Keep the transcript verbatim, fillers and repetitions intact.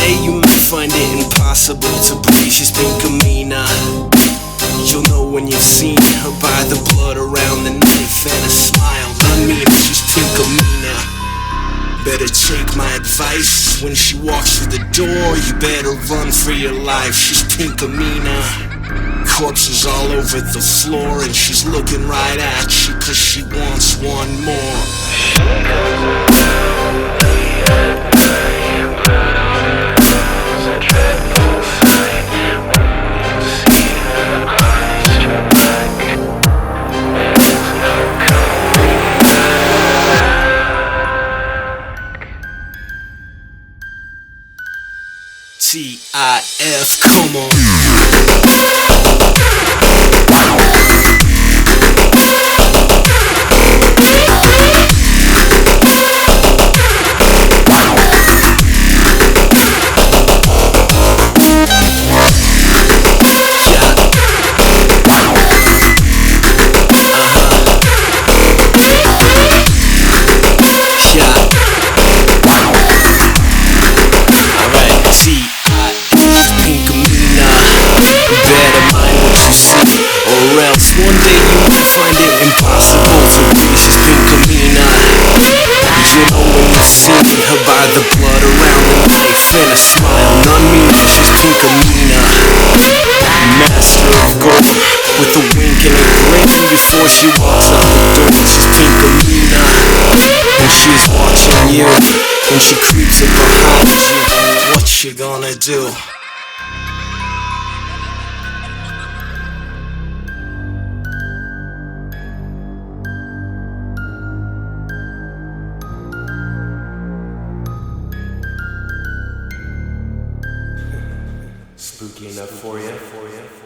day you might find it impossible to breathe. She's Pinkamena. You'll know when you've seen her by the blood around the knife and a smile. I mean, she's Pinkamena. Better take my advice. When she walks through the door, you better run for your life. She's Pinkamena. Corpses all over the floor, and she's looking right at you, cause she wants one more. She comes around late at night, blood on her hands, a dreadful sight. When you see her eyes turn black, there's no coming back. T I F, come on. Or else one day you might find it impossible to breathe. She's Pinkamena. You know when you've seen her by the blood around the knife and a smile. None mean she's Pinkamena. Master of gold with a wink and a grin before she walks out the door. She's Pinkamena. And she's watching you when she creeps up behind you. What you gonna do? Spooky enough for you? For you?